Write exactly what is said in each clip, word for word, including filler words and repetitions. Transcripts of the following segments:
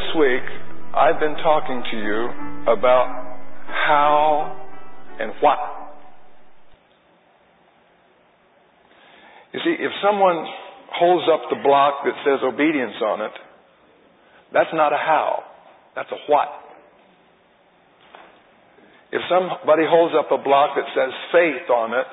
week, I've been talking to you about how and what. You see, if someone holds up the block that says obedience on it, that's not a how, that's a what. If somebody holds up a block that says faith on it,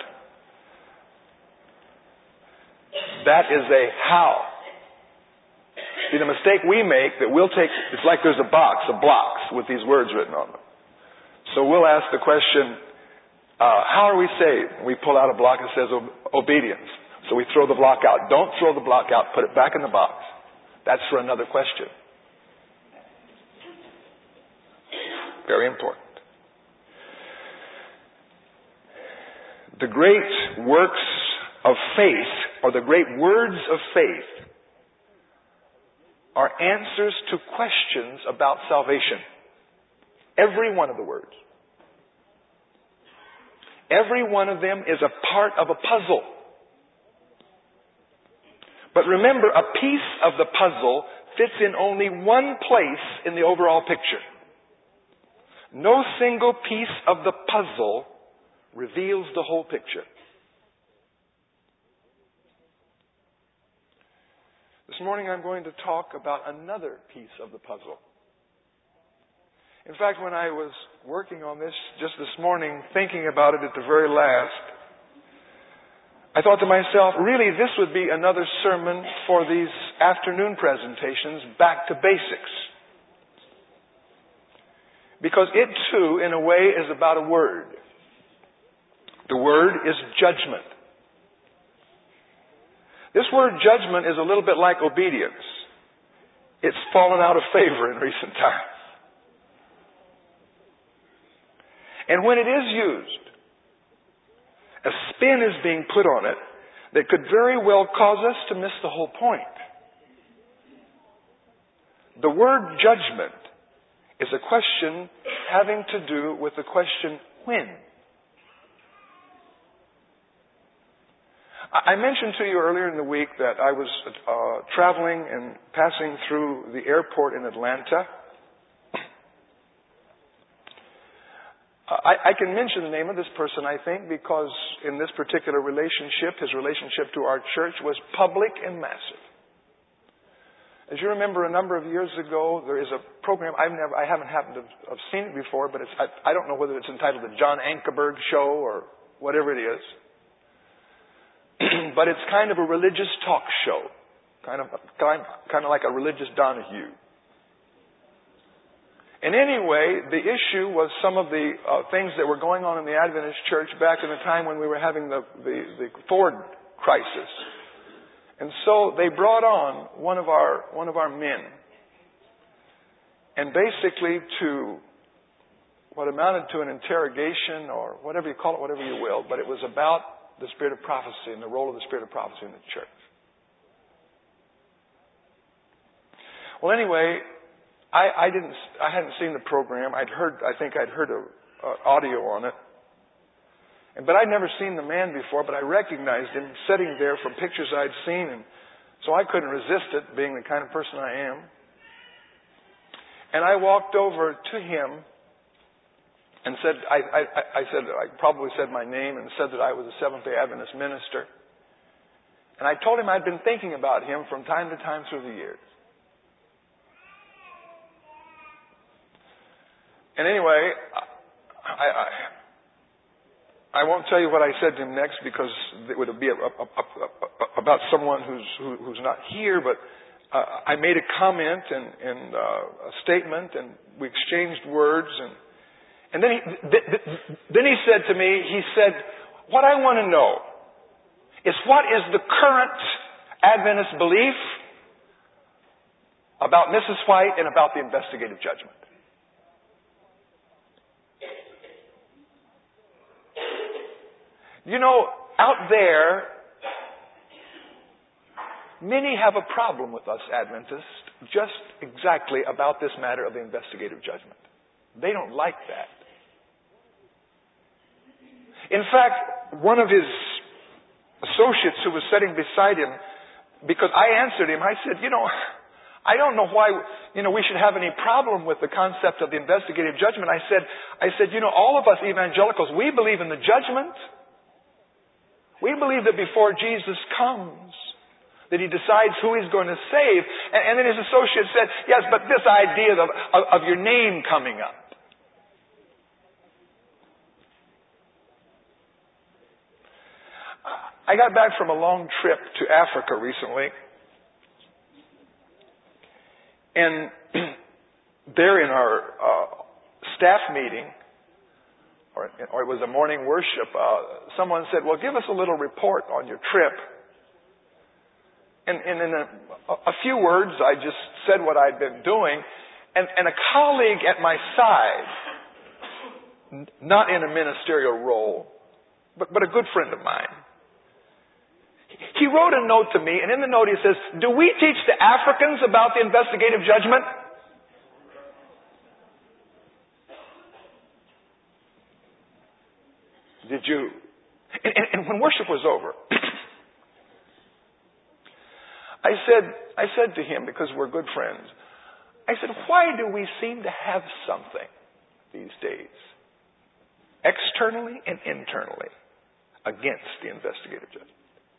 that is a how. See, the mistake we make that we'll take, it's like there's a box of blocks with these words written on them. So we'll ask the question, uh, how are we saved? We pull out a block that says obedience. So we throw the block out. Don't throw the block out. Put it back in the box. That's for another question. Very important. The great works of faith, or the great words of faith, are answers to questions about salvation. Every one of the words. Every one of them is a part of a puzzle. But remember, a piece of the puzzle fits in only one place in the overall picture. No single piece of the puzzle reveals the whole picture. This morning I'm going to talk about another piece of the puzzle. In fact, when I was working on this just this morning, thinking about it at the very last, I thought to myself, really, this would be another sermon for these afternoon presentations, back to basics. Because it too, in a way, is about a word. The word is judgment. This word judgment is a little bit like obedience. It's fallen out of favor in recent times. And when it is used, a spin is being put on it that could very well cause us to miss the whole point. The word judgment is a question having to do with the question when. I mentioned to you earlier in the week that I was uh, traveling and passing through the airport in Atlanta. I, I can mention the name of this person, I think, because in this particular relationship, his relationship to our church was public and massive. As you remember, a number of years ago, there is a program, I've never, I haven't happened to have seen it before, but it's, I, I don't know whether it's entitled the John Ankerberg Show or whatever it is. But it's kind of a religious talk show, kind of, kind, kind of like a religious Donahue. And anyway, the issue was some of the uh, things that were going on in the Adventist church back in the time when we were having the, the, the Ford crisis. And so they brought on one of our one of our men, and basically to what amounted to an interrogation or whatever you call it, whatever you will, but it was about the spirit of prophecy and the role of the spirit of prophecy in the church. Well, anyway, I, I didn't, I hadn't seen the program. I'd heard, I think I'd heard a, a audio on it, and but I'd never seen the man before. But I recognized him sitting there from pictures I'd seen, and so I couldn't resist it, being the kind of person I am. And I walked over to him. And said, I, I, I said, I probably said my name and said that I was a Seventh-day Adventist minister. And I told him I'd been thinking about him from time to time through the years. And anyway, I, I, I won't tell you what I said to him next because it would be a, a, a, a, about someone who's who, who's not here. But uh, I made a comment and, and uh, a statement, and we exchanged words. And And then he, th- th- then he said to me, he said, what I want to know is what is the current Adventist belief about Missus White and about the investigative judgment? You know, out there, many have a problem with us Adventists just exactly about this matter of the investigative judgment. They don't like that. In fact, one of his associates who was sitting beside him, because I answered him, I said, you know, I don't know why, you know, we should have any problem with the concept of the investigative judgment. I said, I said, you know, all of us evangelicals, we believe in the judgment. We believe that before Jesus comes, that He decides who He's going to save. And, and then his associate said, yes, but this idea of, of, of your name coming up. I got back from a long trip to Africa recently. And there in our uh, staff meeting, or, or it was a morning worship, uh, someone said, well, give us a little report on your trip. And, and in a, a few words, I just said what I'd been doing. And, and a colleague at my side, not in a ministerial role, but, but a good friend of mine, he wrote a note to me, and in the note he says, do we teach the Africans about the investigative judgment? Did you? And, and, and when worship was over, I said, I said to him, because we're good friends, I said, why do we seem to have something these days, externally and internally, against the investigative judgment?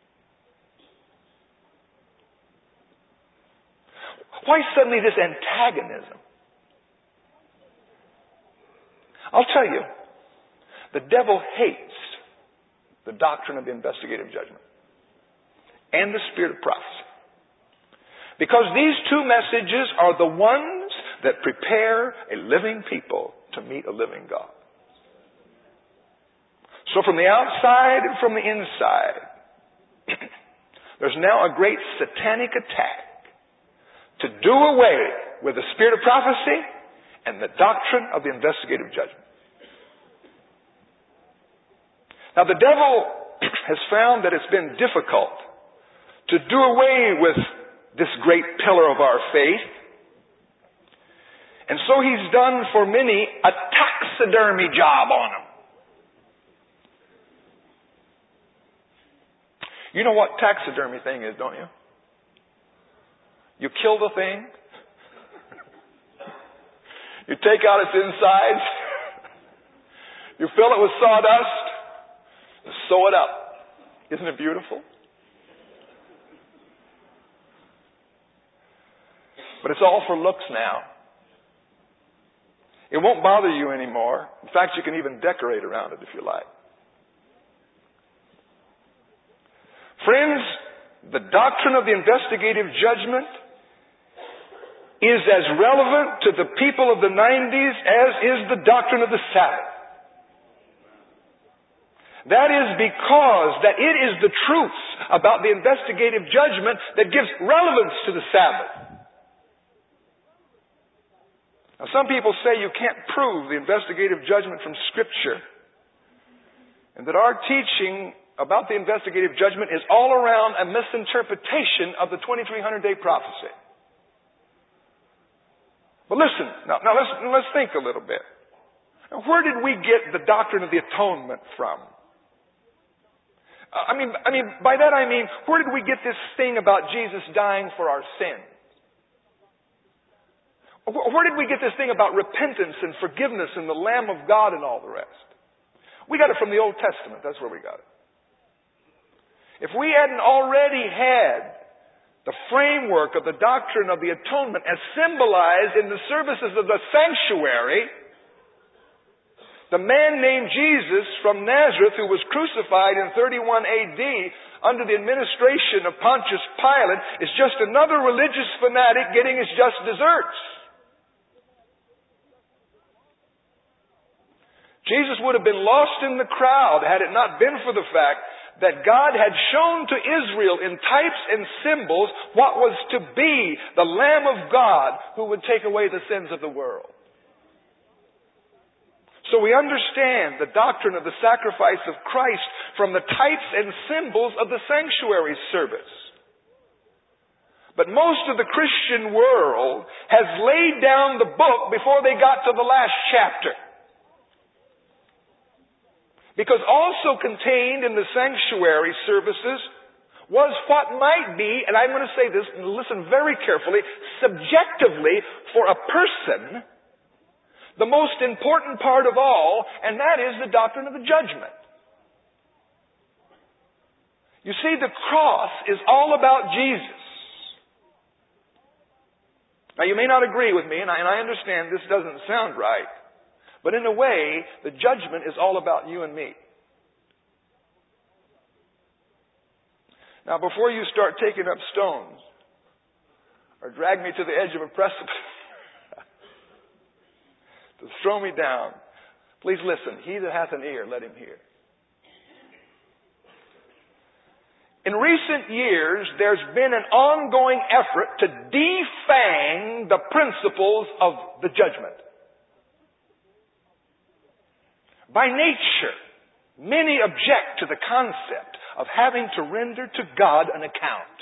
Why suddenly this antagonism? I'll tell you, the devil hates the doctrine of the investigative judgment and the spirit of prophecy. Because these two messages are the ones that prepare a living people to meet a living God. So from the outside and from the inside, there's now a great satanic attack to do away with the spirit of prophecy and the doctrine of the investigative judgment. Now, the devil has found that it's been difficult to do away with this great pillar of our faith. And so he's done for many a taxidermy job on them. You know what taxidermy thing is, don't you? You kill the thing. You take out its insides. You fill it with sawdust. You sew it up. Isn't it beautiful? But it's all for looks now. It won't bother you anymore. In fact, you can even decorate around it if you like. Friends, the doctrine of the investigative judgment is as relevant to the people of the nineties as is the doctrine of the Sabbath. That is because that it is the truths about the investigative judgment that gives relevance to the Sabbath. Now, some people say you can't prove the investigative judgment from Scripture, and that our teaching about the investigative judgment is all around a misinterpretation of the twenty-three hundred day prophecy. But listen, now, now let's, let's think a little bit. Now, where did we get the doctrine of the atonement from? I mean, I mean, by that I mean, where did we get this thing about Jesus dying for our sins? Where did we get this thing about repentance and forgiveness and the Lamb of God and all the rest? We got it from the Old Testament. That's where we got it. If we hadn't already had the framework of the doctrine of the atonement as symbolized in the services of the sanctuary, the man named Jesus from Nazareth, who was crucified in thirty-one A D under the administration of Pontius Pilate, is just another religious fanatic getting his just desserts. Jesus would have been lost in the crowd had it not been for the fact that God had shown to Israel in types and symbols what was to be the Lamb of God who would take away the sins of the world. So we understand the doctrine of the sacrifice of Christ from the types and symbols of the sanctuary service. But most of the Christian world has laid down the book before they got to the last chapter. Because also contained in the sanctuary services was what might be, and I'm going to say this, and listen very carefully, subjectively for a person, the most important part of all, and that is the doctrine of the judgment. You see, the cross is all about Jesus. Now, you may not agree with me, and I, and I understand this doesn't sound right, but in a way, the judgment is all about you and me. Now, before you start taking up stones or drag me to the edge of a precipice to throw me down, please listen. He that hath an ear, let him hear. In recent years, there's been an ongoing effort to defang the principles of the judgment. By nature, many object to the concept of having to render to God an account.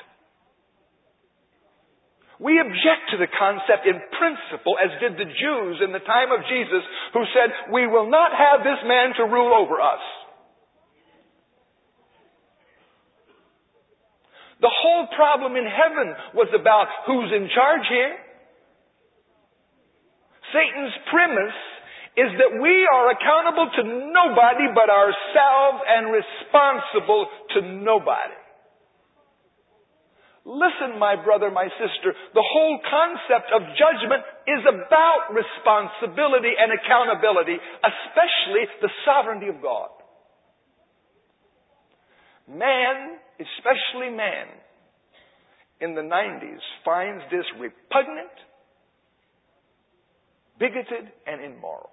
We object to the concept in principle, as did the Jews in the time of Jesus, who said, "We will not have this man to rule over us." The whole problem in heaven was about who's in charge here. Satan's premise is that we are accountable to nobody but ourselves and responsible to nobody. Listen, my brother, my sister, the whole concept of judgment is about responsibility and accountability, especially the sovereignty of God. Man, especially man, in the nineties finds this repugnant, bigoted, and immoral.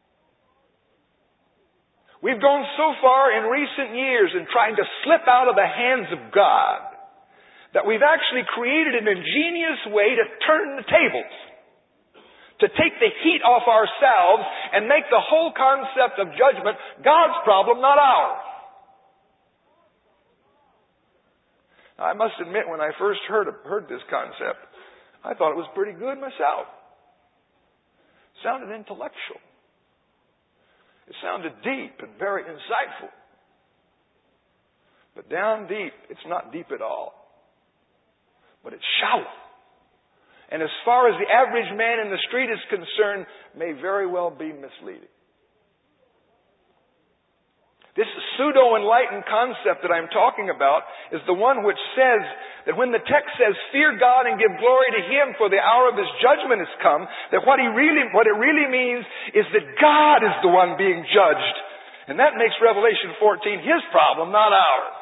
We've gone so far in recent years in trying to slip out of the hands of God that we've actually created an ingenious way to turn the tables, to take the heat off ourselves and make the whole concept of judgment God's problem, not ours. Now, I must admit, when I first heard heard this concept, I thought it was pretty good myself. It sounded intellectual. It sounded deep and very insightful. But down deep, it's not deep at all. But it's shallow. And as far as the average man in the street is concerned, may very well be misleading. This pseudo-enlightened concept that I'm talking about is the one which says that when the text says, "Fear God and give glory to Him, for the hour of His judgment has come," that what he really, what it really means is that God is the one being judged. And that makes Revelation fourteen His problem, not ours.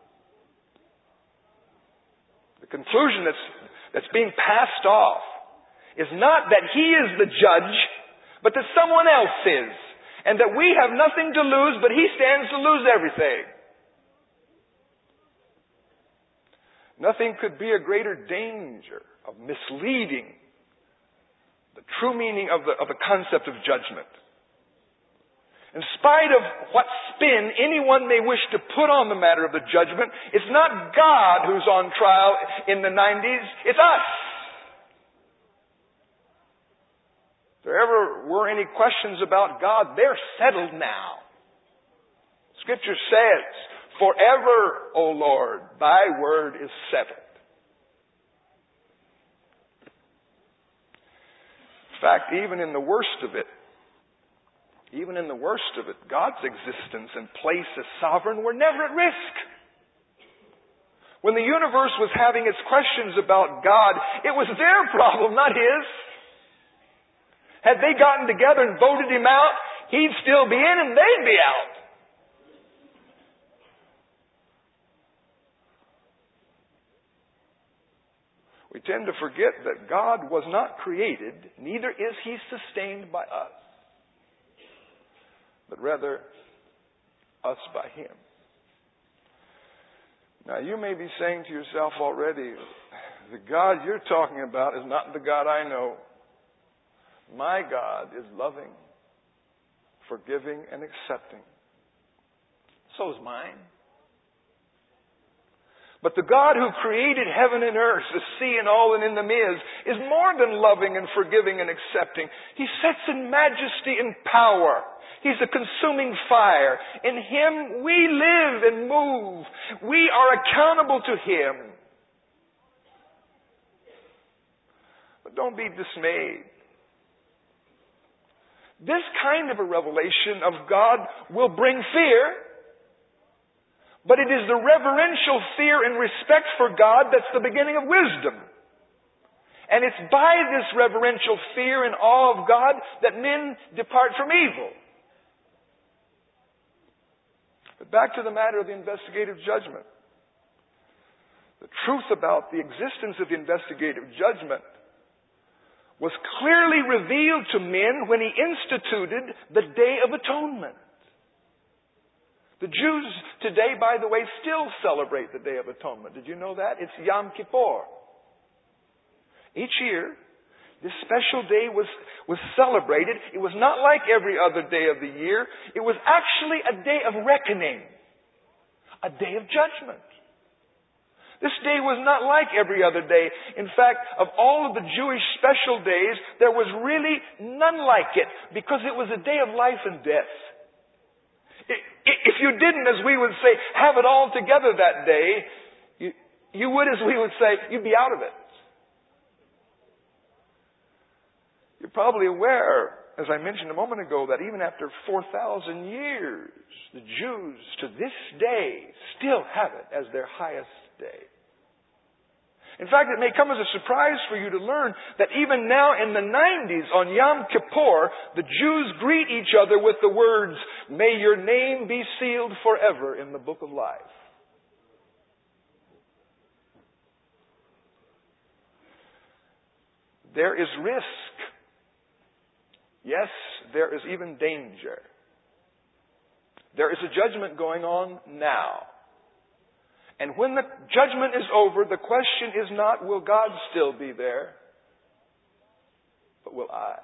The conclusion that's, that's being passed off is not that He is the judge, but that someone else is. And that we have nothing to lose, but He stands to lose everything. Nothing could be a greater danger of misleading the true meaning of the, of the concept of judgment. In spite of what spin anyone may wish to put on the matter of the judgment, it's not God who's on trial in the nineties, it's us. If there ever were any questions about God, they're settled now. Scripture says, "Forever, O Lord, Thy word is settled." In fact, even in the worst of it, even in the worst of it, God's existence and place as sovereign were never at risk. When the universe was having its questions about God, it was their problem, not His. Had they gotten together and voted Him out, He'd still be in and they'd be out. We tend to forget that God was not created, neither is He sustained by us, but rather us by Him. Now, you may be saying to yourself already, the God you're talking about is not the God I know. My God is loving, forgiving, and accepting. So is mine. But the God who created heaven and earth, the sea and all that in them is, is more than loving and forgiving and accepting. He sits in majesty and power. He's a consuming fire. In Him we live and move. We are accountable to Him. But don't be dismayed. This kind of a revelation of God will bring fear. But it is the reverential fear and respect for God that's the beginning of wisdom. And it's by this reverential fear and awe of God that men depart from evil. But back to the matter of the investigative judgment. The truth about the existence of the investigative judgment was clearly revealed to men when He instituted the Day of Atonement. The Jews today, by the way, still celebrate the Day of Atonement. Did you know that? It's Yom Kippur. Each year, this special day was, was celebrated. It was not like every other day of the year. It was actually a day of reckoning. A day of judgment. This day was not like every other day. In fact, of all of the Jewish special days, there was really none like it because it was a day of life and death. If you didn't, as we would say, have it all together that day, you, you would, as we would say, you'd be out of it. You're probably aware, as I mentioned a moment ago, that even after four thousand years, the Jews to this day still have it as their highest day. In fact, it may come as a surprise for you to learn that even now in the nineties, on Yom Kippur, the Jews greet each other with the words, "May your name be sealed forever in the book of life." There is risk. Yes, there is even danger. There is a judgment going on now. And when the judgment is over, the question is not, will God still be there? But will I?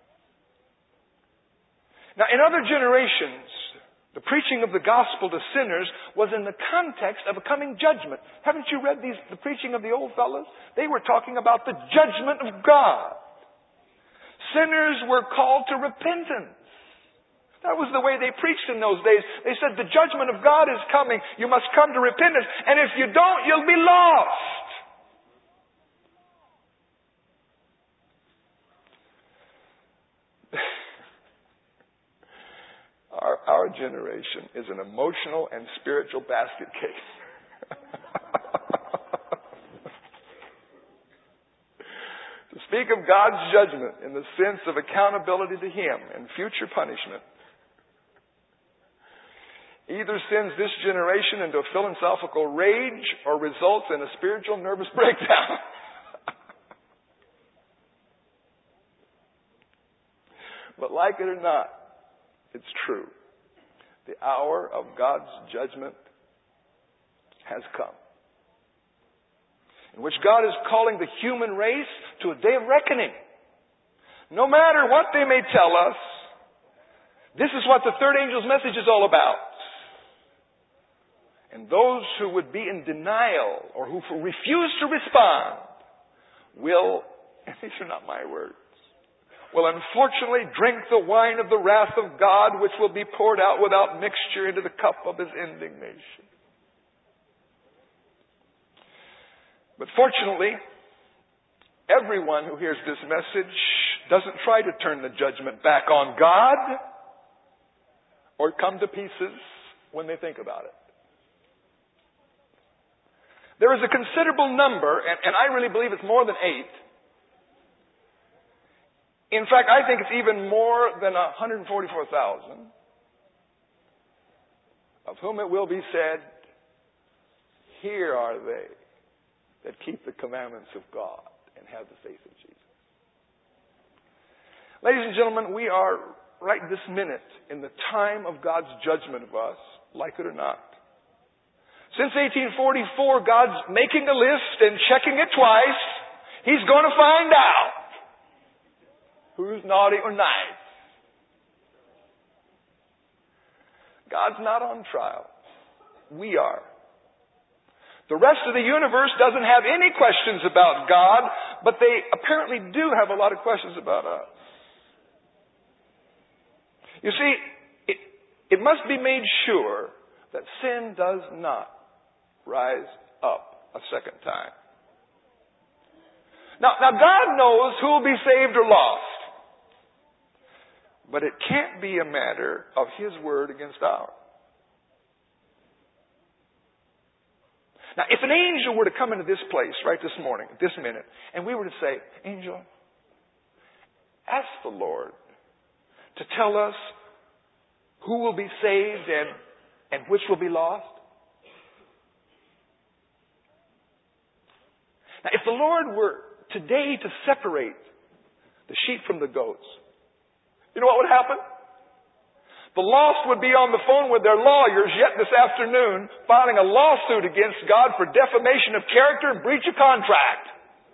Now, in other generations, the preaching of the gospel to sinners was in the context of a coming judgment. Haven't you read these, the preaching of the old fellows? They were talking about the judgment of God. Sinners were called to repentance. That was the way they preached in those days. They said, the judgment of God is coming. You must come to repentance. And if you don't, you'll be lost. our, our generation is an emotional and spiritual basket case. To speak of God's judgment in the sense of accountability to Him and future punishment either sends this generation into a philosophical rage or results in a spiritual nervous breakdown. But like it or not, it's true. The hour of God's judgment has come, in which God is calling the human race to a day of reckoning. No matter what they may tell us, this is what the third angel's message is all about. And those who would be in denial or who refuse to respond will, and these are not my words, will unfortunately drink the wine of the wrath of God, which will be poured out without mixture into the cup of His indignation. But fortunately, everyone who hears this message doesn't try to turn the judgment back on God or come to pieces when they think about it. There is a considerable number, and, and I really believe it's more than eight. In fact, I think it's even more than one hundred forty-four thousand, of whom it will be said, here are they that keep the commandments of God and have the faith of Jesus. Ladies and gentlemen, we are right this minute in the time of God's judgment of us, like it or not. Since eighteen forty-four, God's making a list and checking it twice. He's going to find out who's naughty or nice. God's not on trial. We are. The rest of the universe doesn't have any questions about God, but they apparently do have a lot of questions about us. You see, it, it must be made sure that sin does not rise up a second time. Now, now God knows who will be saved or lost. But it can't be a matter of His word against ours. Now, if an angel were to come into this place right this morning, this minute, and we were to say, "Angel, ask the Lord to tell us who will be saved and, and which will be lost." Now, if the Lord were today to separate the sheep from the goats, you know what would happen? The lost would be on the phone with their lawyers yet this afternoon filing a lawsuit against God for defamation of character and breach of contract.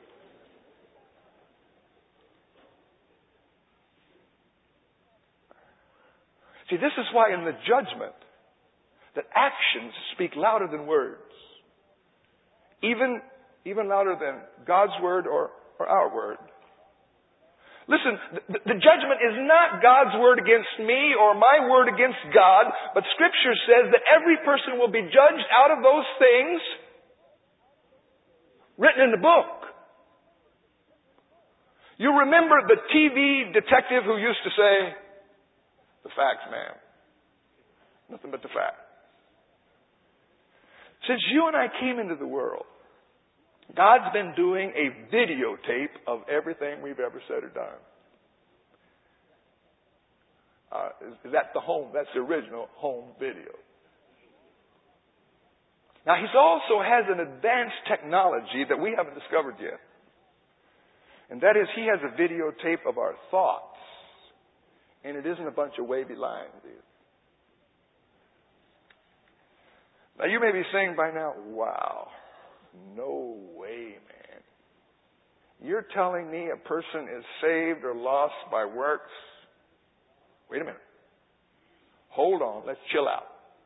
See, this is why in the judgment that actions speak louder than words. Even, even louder than God's word or, or our word. Listen, the, the judgment is not God's word against me or my word against God, but Scripture says that every person will be judged out of those things written in the book. You remember the T V detective who used to say, "The facts, ma'am. Nothing but the facts." Since you and I came into the world, God's been doing a videotape of everything we've ever said or done. Uh, is, is that the home? That's the original home video. Now, He also has an advanced technology that we haven't discovered yet. And that is, He has a videotape of our thoughts. And it isn't a bunch of wavy lines either. Now, you may be saying by now, "Wow. No way, man. You're telling me a person is saved or lost by works?" Wait a minute. Hold on. Let's chill out.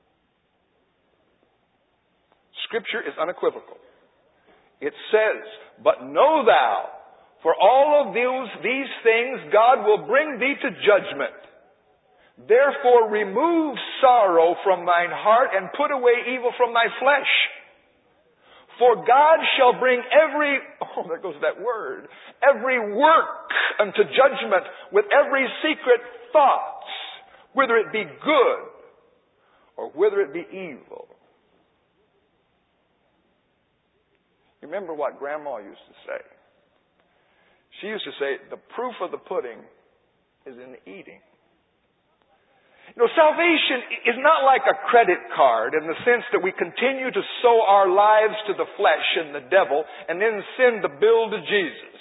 Scripture is unequivocal. It says, "But know thou, for all of those, these things God will bring thee to judgment. Therefore remove sorrow from thine heart and put away evil from thy flesh. For God shall bring every," oh, there goes that word, "every work unto judgment with every secret thoughts, whether it be good or whether it be evil." You remember what Grandma used to say? She used to say, "The proof of the pudding is in the eating." You know, salvation is not like a credit card in the sense that we continue to sow our lives to the flesh and the devil and then send the bill to Jesus.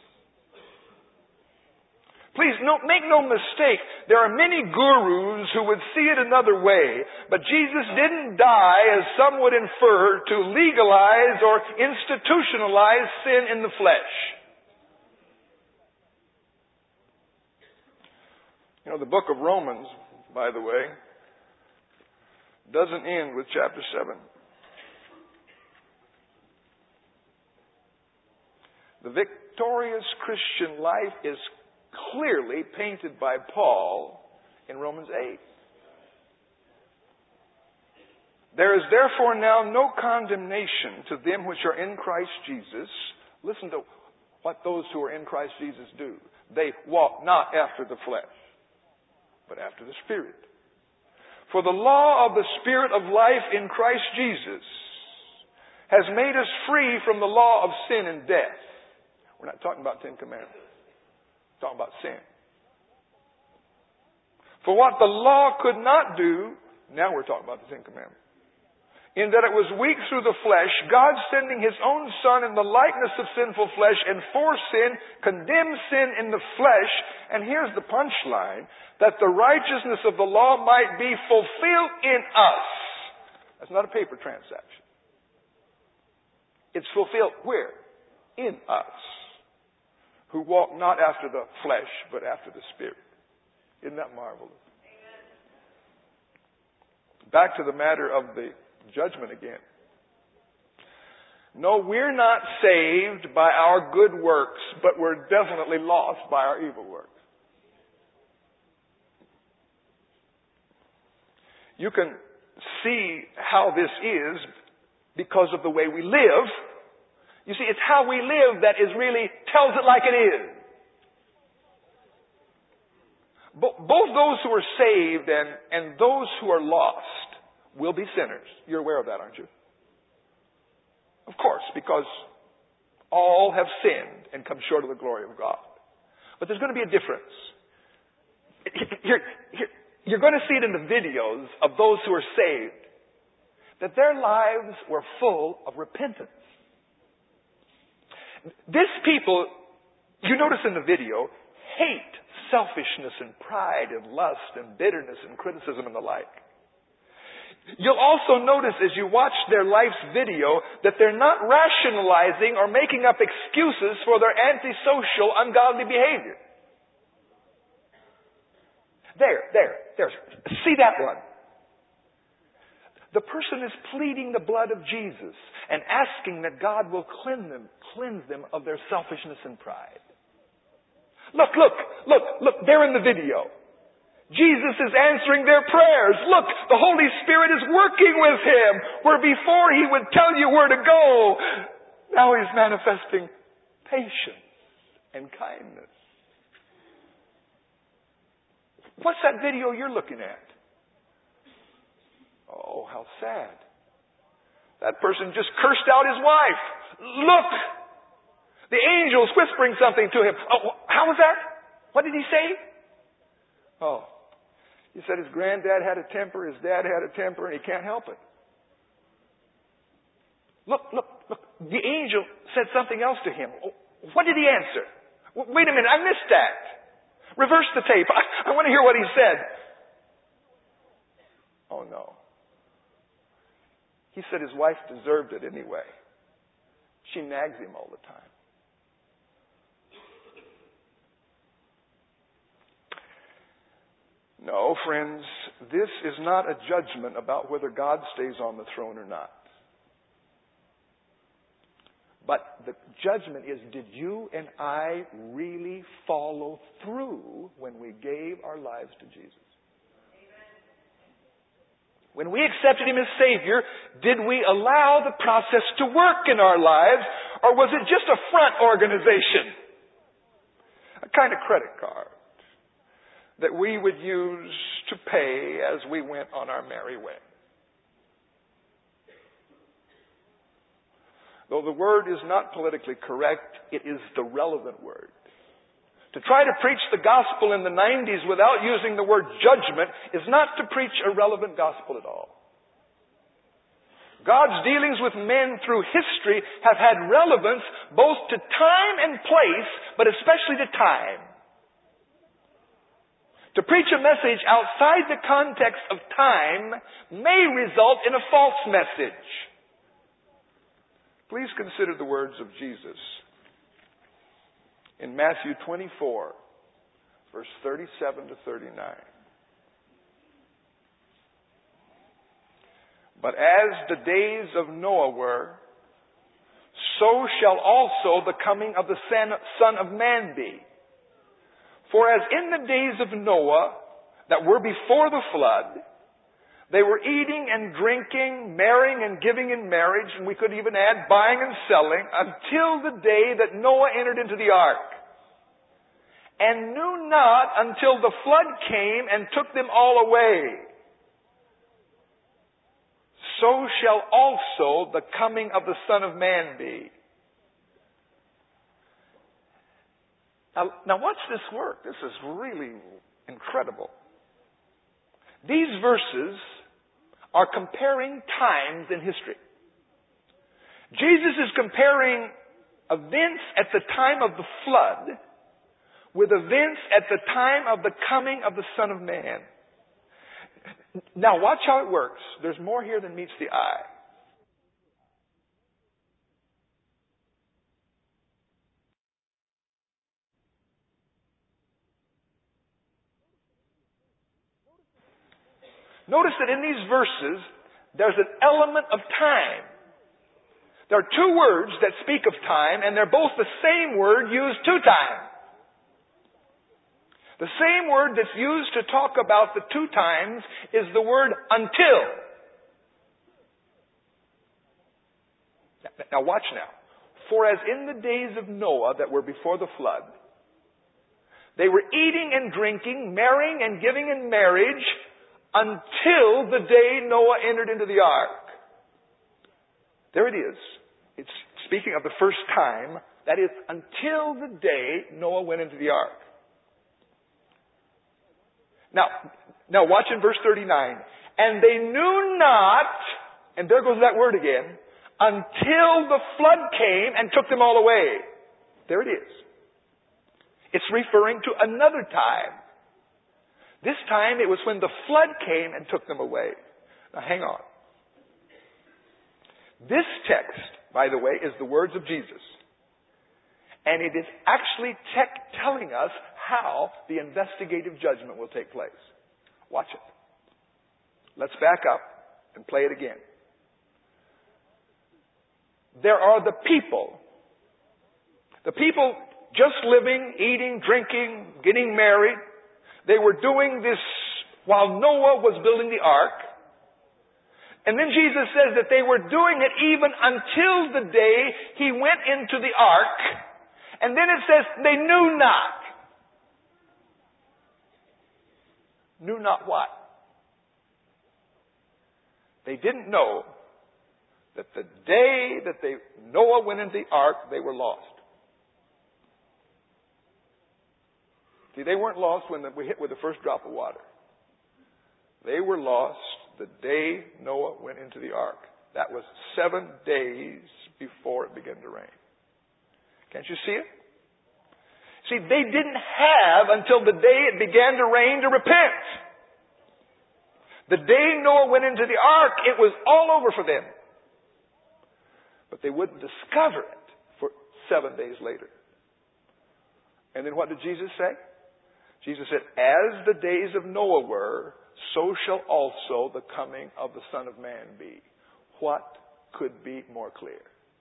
Please, no, make no mistake, there are many gurus who would see it another way, but Jesus didn't die, as some would infer, to legalize or institutionalize sin in the flesh. You know, the book of Romans, by the way, doesn't end with chapter seven. The victorious Christian life is clearly painted by Paul in Romans eight. "There is therefore now no condemnation to them which are in Christ Jesus." Listen to what those who are in Christ Jesus do. "They walk not after the flesh, but after the Spirit. For the law of the Spirit of life in Christ Jesus has made us free from the law of sin and death." We're not talking about Ten Commandments. We're talking about sin. "For what the law could not do," now we're talking about the Ten Commandments, "in that it was weak through the flesh, God sending His own Son in the likeness of sinful flesh, and for sin, condemned sin in the flesh." And here's the punchline, "that the righteousness of the law might be fulfilled in us." That's not a paper transaction. It's fulfilled where? In us. "Who walk not after the flesh, but after the Spirit." Isn't that marvelous? Amen. Back to the matter of the judgment again. No, we're not saved by our good works, but we're definitely lost by our evil works. You can see how this is because of the way we live. You see, it's how we live that is really tells it like it is. Bo- both those who are saved and, and those who are lost will be sinners. You're aware of that, aren't you? Of course, because all have sinned and come short of the glory of God. But there's going to be a difference. You're, you're, you're going to see it in the videos of those who are saved, that their lives were full of repentance. This people, you notice in the video, hate selfishness and pride and lust and bitterness and criticism and the like. You'll also notice as you watch their life's video that they're not rationalizing or making up excuses for their antisocial, ungodly behavior. There, there, there. See that one? The person is pleading the blood of Jesus and asking that God will cleanse them, cleanse them of their selfishness and pride. Look, look, look, look, they're in the video. Jesus is answering their prayers. Look, the Holy Spirit is working with him. Where before he would tell you where to go, now he's manifesting patience and kindness. What's that video you're looking at? Oh, how sad. That person just cursed out his wife. Look! The angel's whispering something to him. Oh, how was that? What did he say? Oh, he said his granddad had a temper, his dad had a temper, and he can't help it. Look, look, look. The angel said something else to him. What did he answer? Wait a minute, I missed that. Reverse the tape. I, I want to hear what he said. Oh, no. He said his wife deserved it anyway. She nags him all the time. No, friends, this is not a judgment about whether God stays on the throne or not. But the judgment is, did you and I really follow through when we gave our lives to Jesus? When we accepted him as Savior, did we allow the process to work in our lives, or was it just a front organization? A kind of credit card that we would use to pay as we went on our merry way. Though the word is not politically correct, it is the relevant word. To try to preach the gospel in the nineties without using the word judgment is not to preach a relevant gospel at all. God's dealings with men through history have had relevance both to time and place, but especially to time. To preach a message outside the context of time may result in a false message. Please consider the words of Jesus in Matthew twenty-four, verse thirty-seven to thirty-nine. But as the days of Noah were, so shall also the coming of the Son of Man be. For as in the days of Noah that were before the flood, they were eating and drinking, marrying and giving in marriage, and we could even add buying and selling, until the day that Noah entered into the ark, and knew not until the flood came and took them all away. So shall also the coming of the Son of Man be. Now, now watch this work. This is really incredible. These verses are comparing times in history. Jesus is comparing events at the time of the flood with events at the time of the coming of the Son of Man. Now watch how it works. There's more here than meets the eye. Notice that in these verses, there's an element of time. There are two words that speak of time, and they're both the same word used two times. The same word that's used to talk about the two times is the word until. Now watch now. For as in the days of Noah that were before the flood, they were eating and drinking, marrying and giving in marriage until the day Noah entered into the ark. There it is. It's speaking of the first time. That is, until the day Noah went into the ark. Now, now watch in verse thirty-nine. And they knew not, and there goes that word again, until the flood came and took them all away. There it is. It's referring to another time. This time it was when the flood came and took them away. Now hang on. This text, by the way, is the words of Jesus. And it is actually te- telling us how the investigative judgment will take place. Watch it. Let's back up and play it again. There are the people. The people just living, eating, drinking, getting married. They were doing this while Noah was building the ark. And then Jesus says that they were doing it even until the day he went into the ark. And then it says they knew not. Knew not what? They didn't know that the day that they, Noah went into the ark, they were lost. See, they weren't lost when we hit with the first drop of water. They were lost the day Noah went into the ark. That was seven days before it began to rain. Can't you see it? See, they didn't have until the day it began to rain to repent. The day Noah went into the ark, it was all over for them. But they wouldn't discover it for seven days later. And then what did Jesus say? Jesus said, as the days of Noah were, so shall also the coming of the Son of Man be. What could be more clear?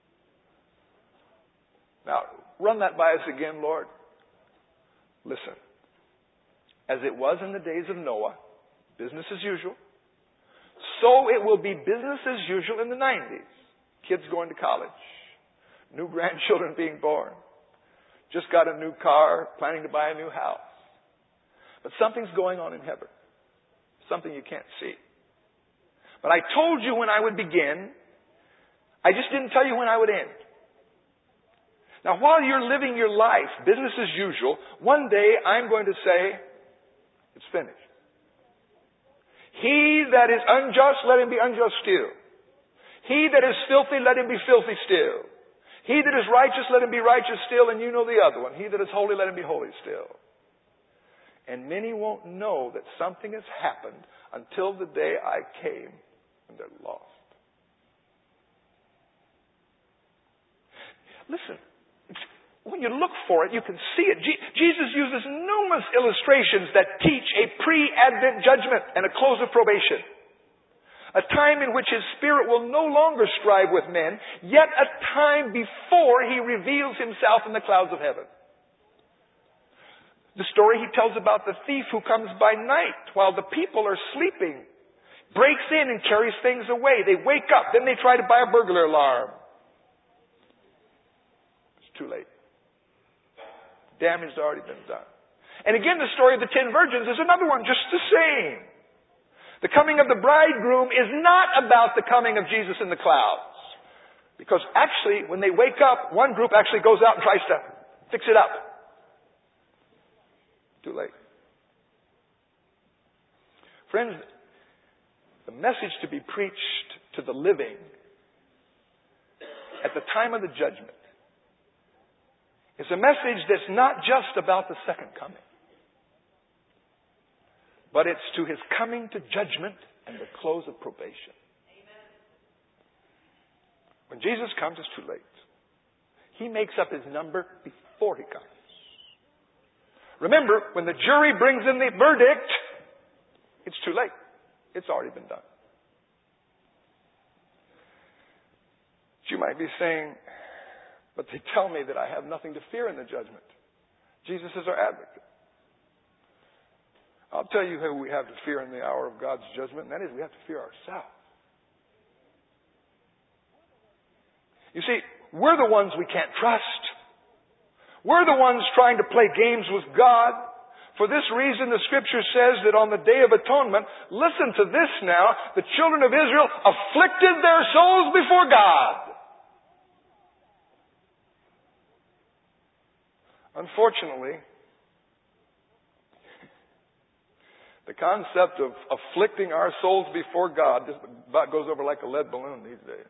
Now, run that by us again, Lord. Listen. As it was in the days of Noah, business as usual, so it will be business as usual in the nineties. Kids going to college, new grandchildren being born, just got a new car, planning to buy a new house. But something's going on in heaven. Something you can't see. But I told you when I would begin. I just didn't tell you when I would end. Now, while you're living your life, business as usual, one day I'm going to say, it's finished. He that is unjust, let him be unjust still. He that is filthy, let him be filthy still. He that is righteous, let him be righteous still, and you know the other one. He that is holy, let him be holy still. And many won't know that something has happened until the day I came and they're lost. Listen, when you look for it, you can see it. Je- Jesus uses numerous illustrations that teach a pre-Advent judgment and a close of probation. A time in which His Spirit will no longer strive with men, yet a time before He reveals Himself in the clouds of heaven. The story He tells about the thief who comes by night while the people are sleeping, breaks in and carries things away. They wake up, then they try to buy a burglar alarm. It's too late. Damage has already been done. And again, the story of the ten virgins is another one, just the same. The coming of the bridegroom is not about the coming of Jesus in the clouds. Because actually, when they wake up, one group actually goes out and tries to fix it up. Too late. Friends, the message to be preached to the living at the time of the judgment is a message that's not just about the second coming, but it's to His coming to judgment and the close of probation. Amen. When Jesus comes, it's too late. He makes up His number before He comes. Remember, when the jury brings in the verdict, it's too late. It's already been done. You might be saying, but they tell me that I have nothing to fear in the judgment. Jesus is our advocate. I'll tell you who we have to fear in the hour of God's judgment, and that is we have to fear ourselves. You see, we're the ones we can't trust. We're the ones trying to play games with God. For this reason, the Scripture says that on the Day of Atonement, listen to this now, the children of Israel afflicted their souls before God. Unfortunately, the concept of afflicting our souls before God just about goes over like a lead balloon these days.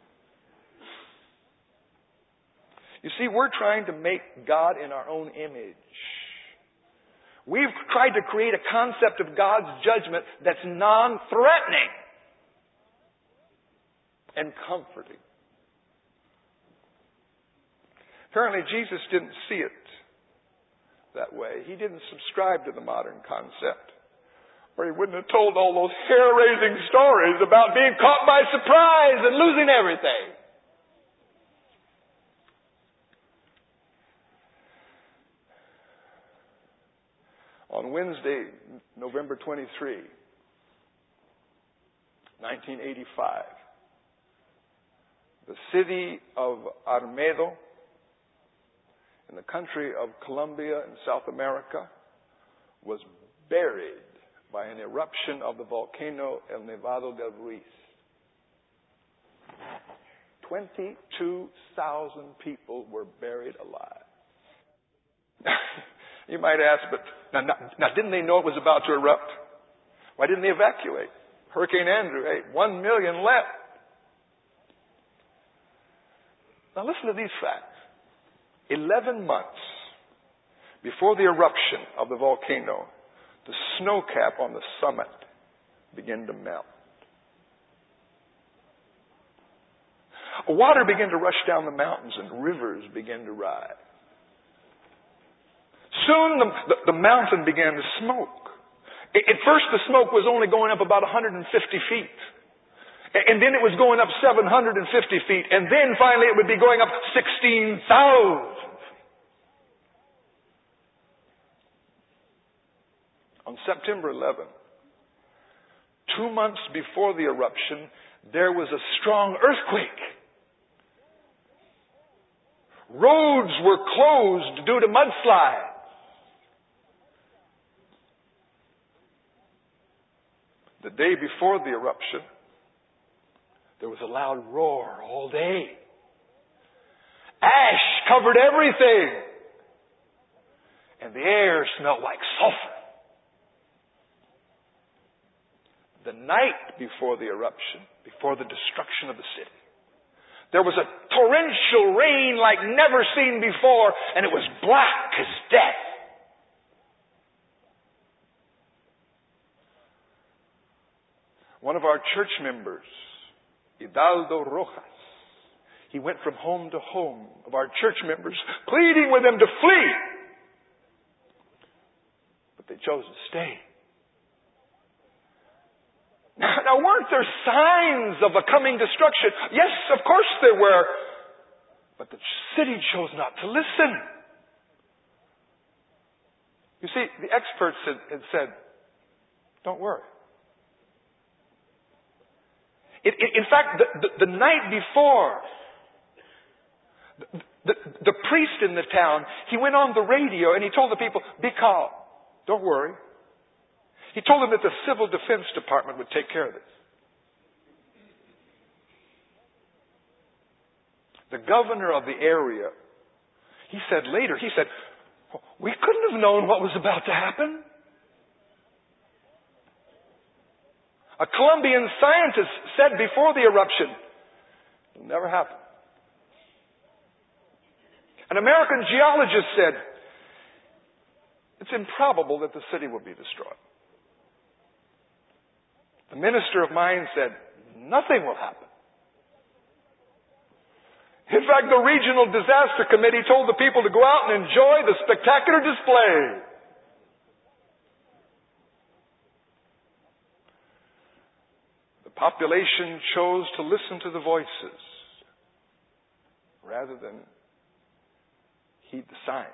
You see, we're trying to make God in our own image. We've tried to create a concept of God's judgment that's non-threatening and comforting. Apparently, Jesus didn't see it that way. He didn't subscribe to the modern concept. Or he wouldn't have told all those hair-raising stories about being caught by surprise and losing everything. On Wednesday, November twenty-third, nineteen eighty-five, the city of Armedo in the country of Colombia in South America was buried by an eruption of the volcano El Nevado del Ruiz. twenty-two thousand people were buried alive. You might ask, but now, now, now didn't they know it was about to erupt? Why didn't they evacuate? Hurricane Andrew, hey, one million left. Now listen to these facts. Eleven months before the eruption of the volcano, the snow cap on the summit began to melt. Water began to rush down the mountains and rivers began to rise. Soon the, the, the mountain began to smoke. At first the smoke was only going up about one hundred fifty feet. And then it was going up seven hundred fifty feet. And then finally it would be going up sixteen thousand. On September eleventh, two months before the eruption, there was a strong earthquake. Roads were closed due to mudslides. The day before the eruption, there was a loud roar all day. Ash covered everything. And the air smelled like sulfur. The night before the eruption, before the destruction of the city, there was a torrential rain like never seen before, and it was black as death. One of our church members, Hidalgo Rojas, he went from home to home of our church members, pleading with them to flee. But they chose to stay. Now, now, weren't there signs of a coming destruction? Yes, of course there were. But the city chose not to listen. You see, the experts had, had said, don't worry. It, it, in fact, the, the, the night before, the, the, the priest in the town, he went on the radio and he told the people, be calm. Don't worry. He told them that the Civil Defense Department would take care of this. The governor of the area, he said later, he said, we couldn't have known what was about to happen. A Colombian scientist said before the eruption, it'll never happen. An American geologist said, it's improbable that the city will be destroyed. The minister of mines said, nothing will happen. In fact, the regional disaster committee told the people to go out and enjoy the spectacular display. The population chose to listen to the voices rather than heed the sign.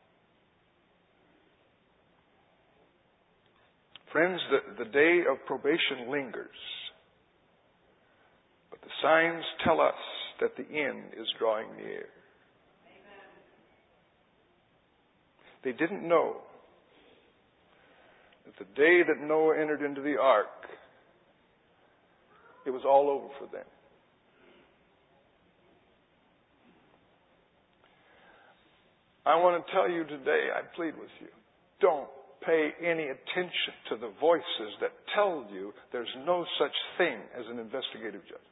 Friends, the, the day of probation lingers. But the signs tell us that the end is drawing near. They didn't know that the day that Noah entered into the ark, it was all over for them. I want to tell you today, I plead with you, don't pay any attention to the voices that tell you there's no such thing as an investigative judgment.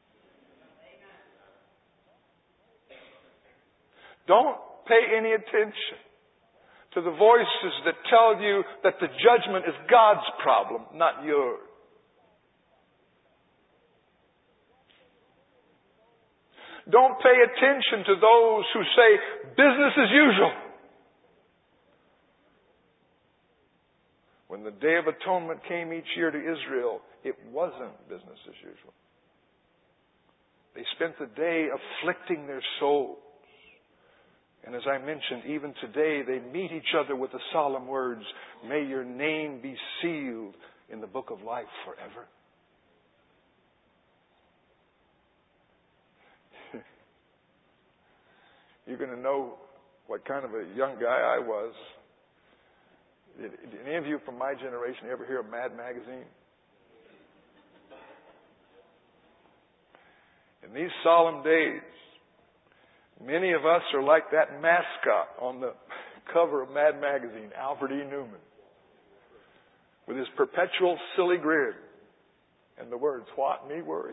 Don't pay any attention to the voices that tell you that the judgment is God's problem, not yours. Don't pay attention to those who say business as usual. When the Day of Atonement came each year to Israel, it wasn't business as usual. They spent the day afflicting their souls. And as I mentioned, even today they meet each other with the solemn words, "May your name be sealed in the book of life forever." You're going to know what kind of a young guy I was. Did, did any of you from my generation ever hear of Mad Magazine? In these solemn days, many of us are like that mascot on the cover of Mad Magazine, Alfred E. Newman, with his perpetual silly grin and the words, "What me worry?"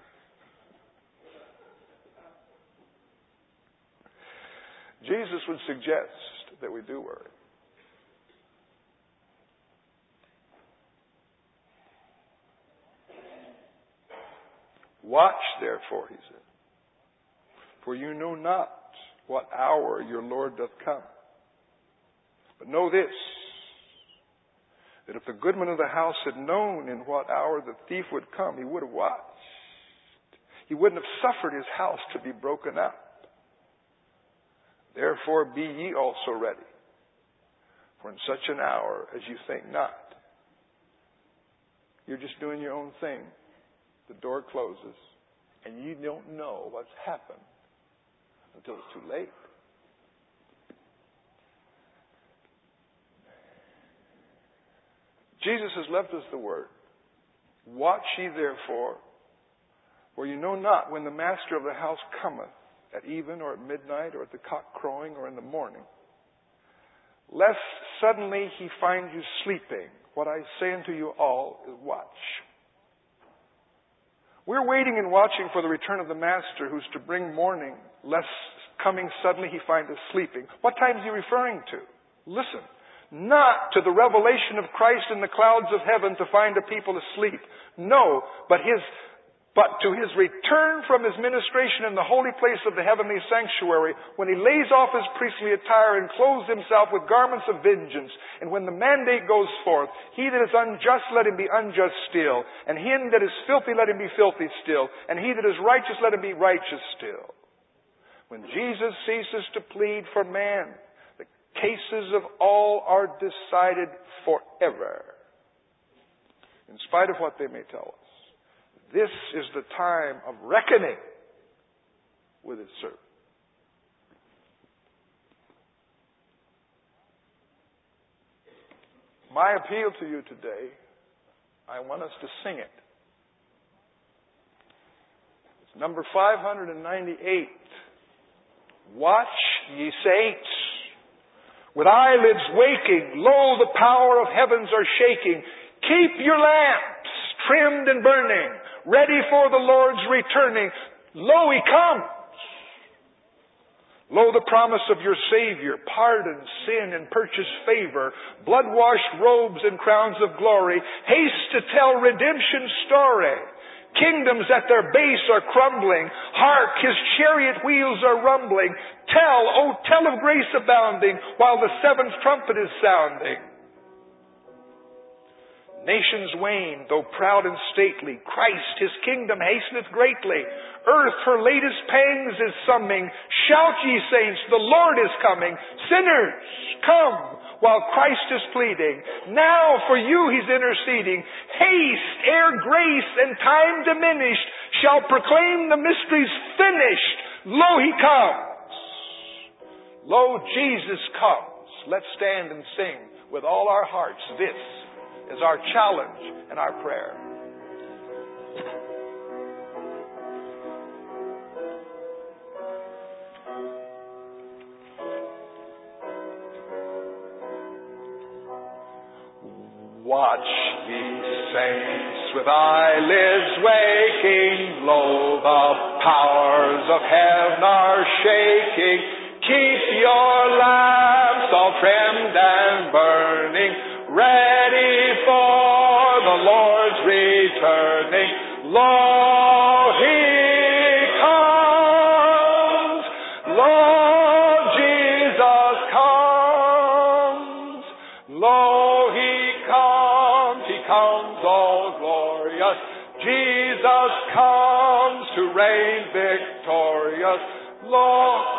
Jesus would suggest that we do worry. Watch, therefore, he said, for you know not what hour your Lord doth come. But know this, that if the goodman of the house had known in what hour the thief would come, he would have watched. He wouldn't have suffered his house to be broken up. Therefore be ye also ready, for in such an hour as you think not. You're just doing your own thing. The door closes, and you don't know what's happened until it's too late. Jesus has left us the word. Watch ye therefore, for you know not when the master of the house cometh, at even or at midnight or at the cock crowing or in the morning, lest suddenly he find you sleeping. What I say unto you all is watch. We're waiting and watching for the return of the master who's to bring morning, lest coming suddenly he find us sleeping. What time is he referring to? Listen, not to the revelation of Christ in the clouds of heaven to find a people asleep. No, but his But to his return from his ministration in the holy place of the heavenly sanctuary, when he lays off his priestly attire and clothes himself with garments of vengeance, and when the mandate goes forth, he that is unjust, let him be unjust still, and him that is filthy, let him be filthy still, and he that is righteous, let him be righteous still. When Jesus ceases to plead for man, the cases of all are decided forever, in spite of what they may tell us. This is the time of reckoning with his servant. My appeal to you today, I want us to sing it. It's number five hundred ninety-eight. Watch, ye saints, with eyelids waking, lo, the power of heavens are shaking. Keep your lamps trimmed and burning, ready for the Lord's returning. Lo, he comes. Lo, the promise of your Savior, pardon, sin, and purchase favor, blood-washed robes and crowns of glory. Haste to tell redemption's story. Kingdoms at their base are crumbling. Hark, his chariot wheels are rumbling. Tell, oh, tell of grace abounding, while the seventh trumpet is sounding. Nations wane, though proud and stately. Christ, His kingdom hasteneth greatly. Earth her latest pangs is summing. Shout, ye saints, the Lord is coming. Sinners, come, while Christ is pleading. Now for you He's interceding. Haste, ere grace and time diminished shall proclaim the mysteries finished. Lo, He comes. Lo, Jesus comes. Let's stand and sing with all our hearts. This is our challenge and our prayer. Watch, ye saints, with eyelids waking. Lo, the powers of heaven are shaking. Keep your lamps all trimmed and burning, ready for the Lord's returning. Lo, He comes. Lo, Jesus comes. Lo, He comes. He comes all glorious. Jesus comes to reign victorious. Lo,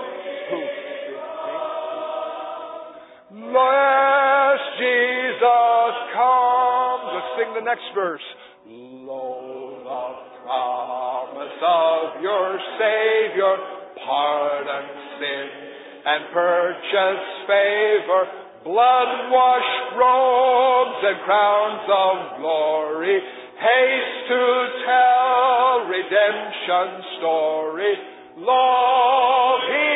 Yes, Jesus comes. Let's sing the next verse. Lo, the promise of your Savior, pardon sin and purchase favor, blood-washed robes and crowns of glory, haste to tell redemption's story. Lo, He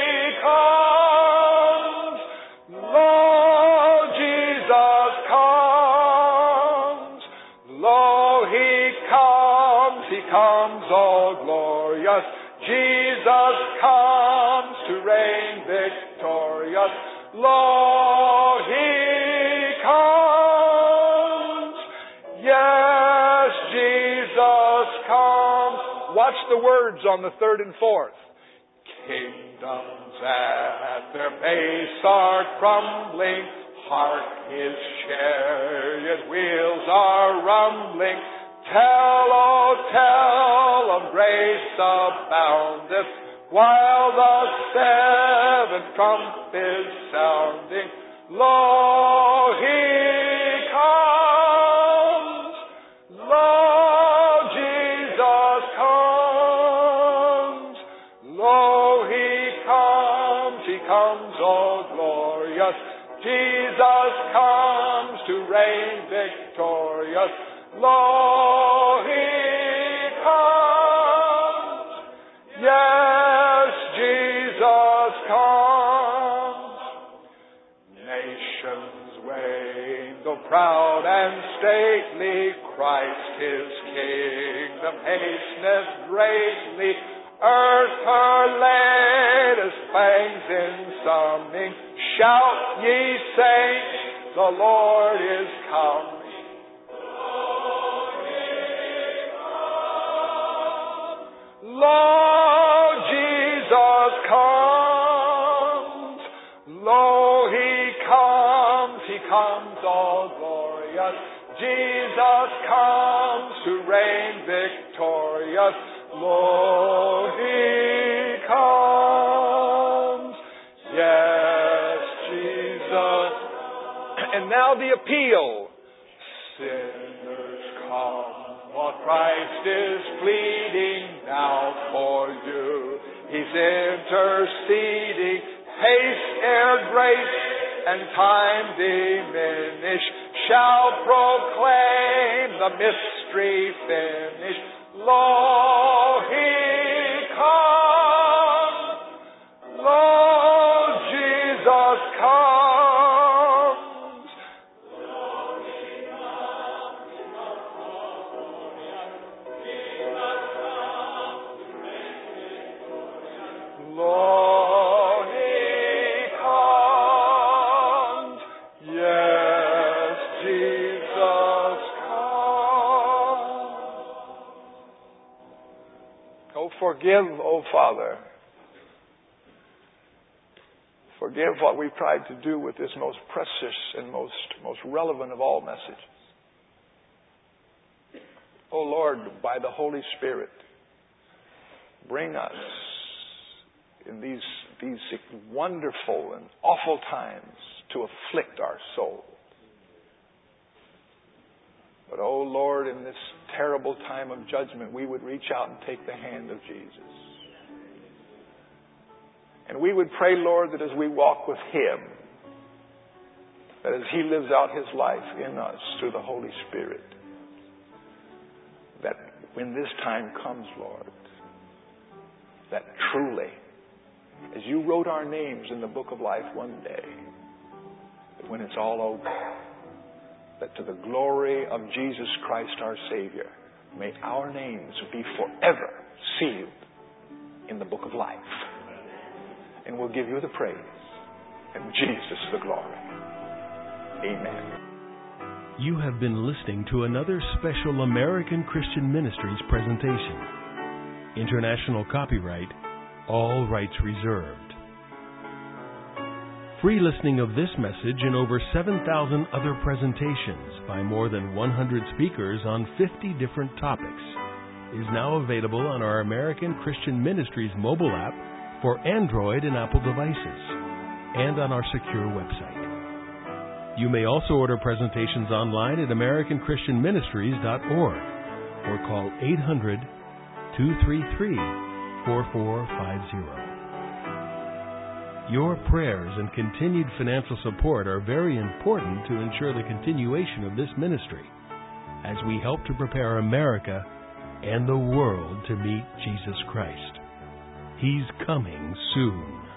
comes. Lo, Jesus comes. Lo, He comes. He comes all glorious. Jesus comes to reign victorious. Lo, He comes. Yes, Jesus comes. Watch the words on the third and fourth. Kingdoms at their base are crumbling. Hark, His chariot wheels are rumbling. Tell, oh, tell of grace aboundeth, while the seventh trump is sounding. Lo, He comes. Lo, Jesus comes. Lo, He comes. He comes all glorious. Jesus comes to reign victorious. Lo, He comes. Yes, Jesus comes. Nations wane, though proud and stately, Christ His kingdom hasteneth greatly. Earth her latest pangs in summing. Shout, ye saints, the Lord is coming. Lo, Jesus comes. Lo, He comes. He comes all glorious. Jesus comes to reign victorious. Lo, He comes. Yes, Jesus. And now the appeal. Sinners come, while Christ is pleading now for you. He's interceding. Haste ere grace and time diminish shall proclaim the mystery finished. Lo, He comes. Lo, Jesus comes. Lo, He comes. Jesus comes. Lo, He comes. Yes, Jesus comes. Oh, forgive, oh Father. Forgive what we've tried to do with this most precious and most, most relevant of all messages. Oh Lord, by the Holy Spirit, bring us in these, these wonderful and awful times to afflict our soul. But oh Lord, in this terrible time of judgment, we would reach out and take the hand of Jesus. And we would pray, Lord, that as we walk with Him, that as He lives out His life in us through the Holy Spirit, that when this time comes, Lord, that truly, as You wrote our names in the book of life one day, that when it's all over, that to the glory of Jesus Christ our Savior, may our names be forever sealed in the book of life. And we'll give You the praise and Jesus the glory. Amen. You have been listening to another special American Christian Ministries presentation. International copyright, all rights reserved. Free listening of this message and over seven thousand other presentations by more than one hundred speakers on fifty different topics is now available on our American Christian Ministries mobile app for Android and Apple devices and on our secure website. You may also order presentations online at american christian ministries dot org or call eight hundred, two three three, four four five zero. Your prayers and continued financial support are very important to ensure the continuation of this ministry as we help to prepare America and the world to meet Jesus Christ. He's coming soon.